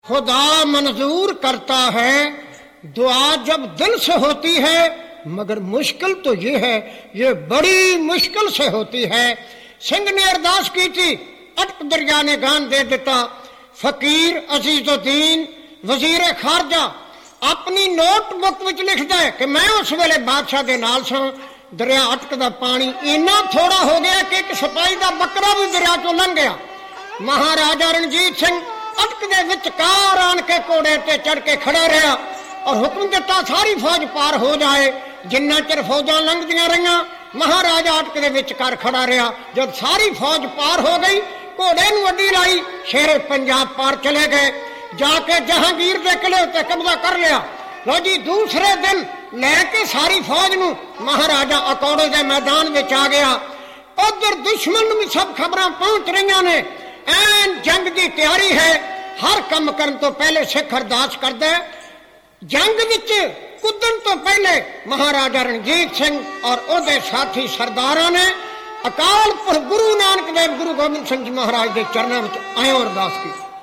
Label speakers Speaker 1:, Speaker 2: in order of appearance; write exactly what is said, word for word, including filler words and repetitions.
Speaker 1: खुदा मंजूर करता है दुआ जब दिल से होती है, मगर मुश्किल तो ये है ये बड़ी मुश्किल से होती है। सिंह ने अरदास की थी, अटक दरिया ने गान दे दिता। फकीर अजीजुद्दीन वजीर खारजा अपनी नोटबुक विच लिखदा है कि मैं उस वेले बादशाह दे नाल सां, दरिया अटक दा पानी इन्ना थोड़ा हो गया कि एक सिपाही दा बकरा भी दरिया चों लंघ गया। महाराजा रणजीत सिंह अटक दे विचकार आन के घोड़े ते चढ़ के खड़ा रहा और हुक्म दिता सारी फौज पार हो जाए। जिन्ना चिर फौजां लंघदियां रहियां महाराजा अटक दे विचकार खड़ा रहा। जब सारी फौज पार हो गई घोड़े नूं अड्डी लाई, शेरे पंजाब पार चले गए, जाके जहांगीर दे किले उत्ते कब्जा कर लिया। लो जी दूसरे दिन लैके सारी फौज नूं महाराजा अकौड़े दे मैदान विच आ गया। उधर दुश्मन नूं भी सब खबरां पहुंच रही ने। ऐन जंग की तैयारी है। हर काम करन तो पहले सिख अरदास करदा है। जंग विच कुदन तो पहले महाराजा रणजीत सिंह और उहदे साथी सरदारां ने अकाल पुरख गुरु नानक देव गुरु गोबिंद सिंह जी महाराज के चरणों में आयो अरदास की।